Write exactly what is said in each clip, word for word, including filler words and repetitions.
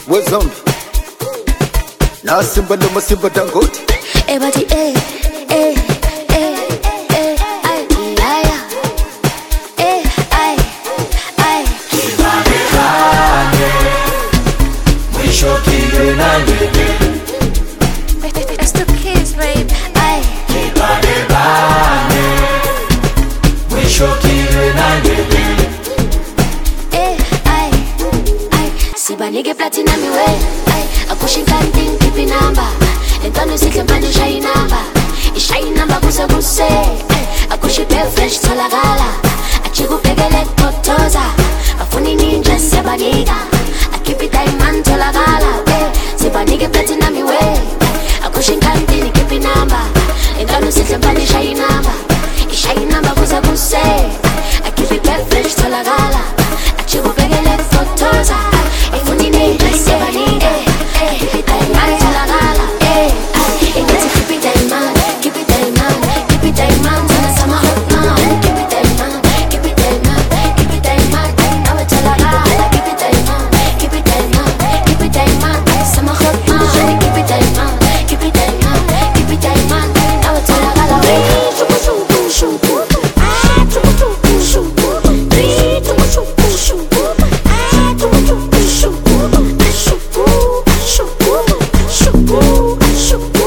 we zombie na simba ndo masimba Dangote. Eh bati eh eh eh eh ay laya eh ay ay kibane bane mwisho kile na nene. It's the kids, babe. Ay Kibane bane mwisho kile na nene. eh ay ay sibanike platinum we ay akushinkanting kipi number entano sihle manje shay number ishay number kuse kuse akushipe fresh tholakala achikubhekele kotoza afuni ninja sebanika akipi diamond tholakala sibanike platinum we akushinkanting kipi number entano sihle manje shay number ishay number kuse kuse akipi fresh tholakala achikubhekele kotoza afuni ninja sebanika akipi diamond tholakala keep it diamond, keep it diamond, keep it diamond, sana sama hot man. Keep it diamond, keep it diamond, keep it diamond. Now it's all I keep it diamond, keep it diamond, keep it diamond, sama hot man. Keep it diamond, keep it diamond, keep it diamond. Now it's all I got. Shuku shuku shuku, ah shuku shuku shuku, three shuku shuku shuku, ah shuku shuku shuku, shuku shuku shuku shuku.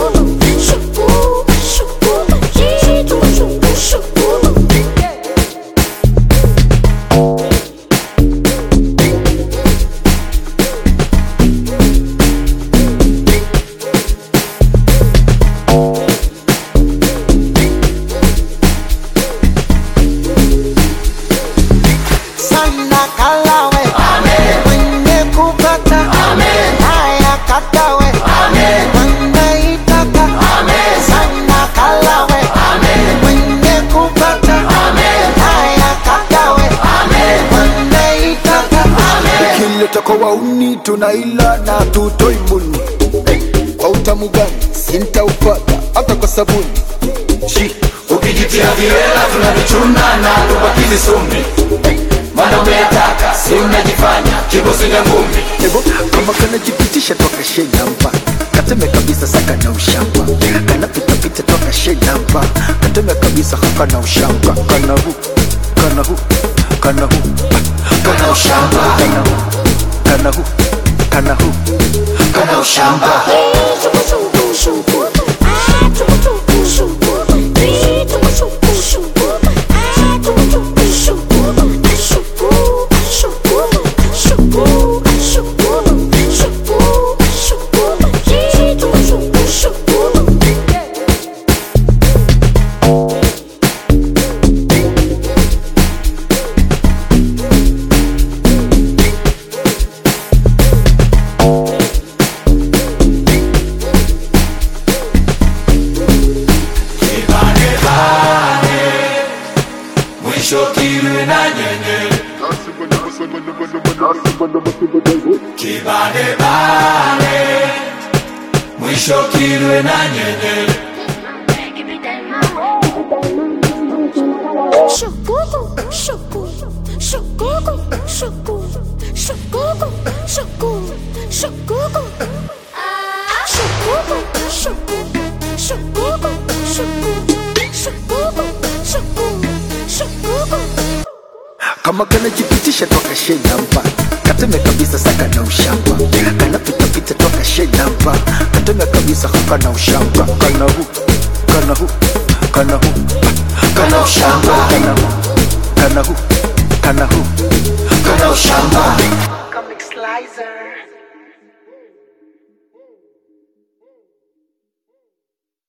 Kwa wauni tunaila na tutoi muni kwa utamu gani sintaupata hata kwa sabuni. Shi ukijitia viwela tunavichuna na tubakizi sumbi. Mana umeyataka si unajifanya kibosi na ngumbi. Ebo kama kana jipitisha toka shenamba kateme kabisa saka na ushamba. Kana pita pita toka shenamba kateme kabisa haka na ushamba. Kana hu kana hu kana hu kana ushamba. Kana hu kana hu kana hu kana ushamba. Shuku shuku shuku, ah shuku shuku shuku, three shuku shuku shuku, ah shuku shuku shuku, shuku shuku shuku shuku shuku shuku, three shuku shuku shuku. Kibane na nyenye. Kibane bane mwisho kilwe na nyenye. Shukuku, shuku, shukuku, shuku, shukuku, shuku, shukuku, shukuku, shuku, shukuku, shuku, shukuku, shuku, shukuku. kama kana jipitisha toka shenamba kateme kabisa saka na ushamba. Kana pita pita toka shenamba kateme kabisa haka na ushamba. Kana hu kana hu kana hu kana ushamba. Kana hu kana hu kana hu kana ushamba. Comic Slicer.